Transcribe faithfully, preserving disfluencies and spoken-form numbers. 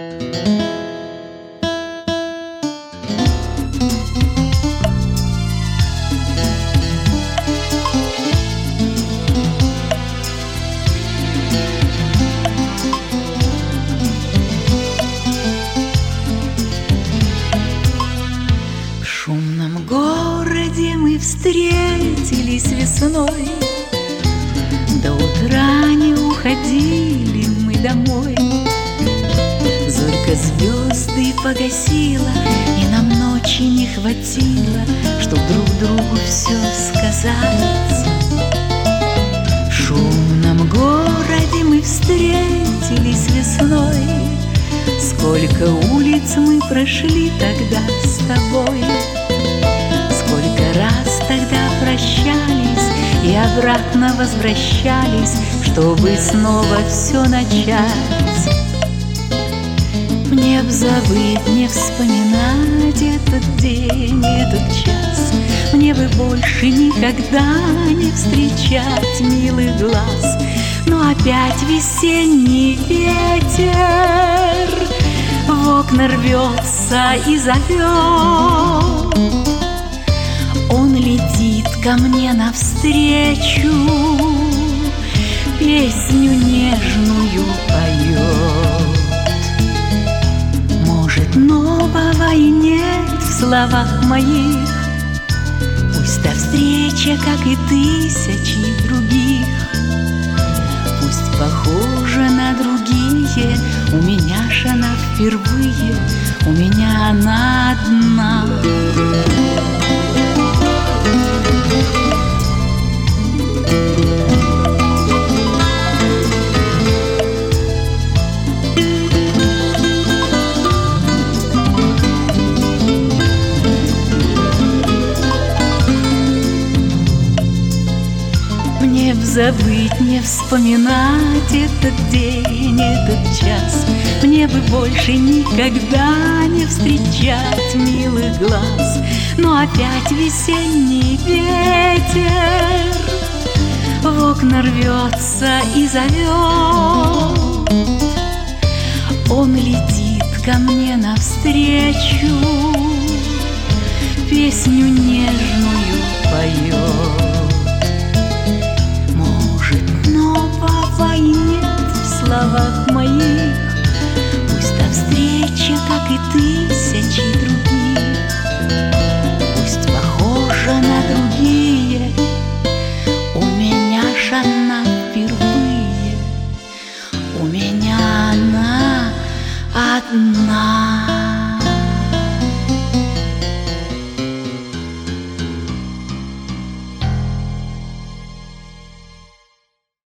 В шумном городе мы встретились весной, до утра не уходили мы домой. Зорька звезды погасила, и нам ночи не хватило, чтоб друг другу все сказать. В шумном городе мы встретились весной, сколько улиц мы прошли тогда с тобой, сколько раз тогда прощались и обратно возвращались, чтобы снова все начать. Мне б забыть, не вспоминать этот день, этот час. Мне бы больше никогда не встречать милых глаз. Но опять весенний ветер в окна рвется и зовет. Он летит ко мне навстречу, песню нежную поет. Может, нового и нет в словах моих, пусть та встреча, как и тысячи других, пусть похожа на другие, у меня ж она впервые, у меня она одна. Мне б забыть, не вспоминать этот день, этот час. Мне бы больше никогда не встречать милых глаз. Но опять весенний ветер в окна рвется и зовет. Он летит ко мне навстречу, песню нежную поет. И нет в словах моих, пусть та встреча, как и тысячи других, пусть похожа на другие, у меня ж она впервые, у меня она одна.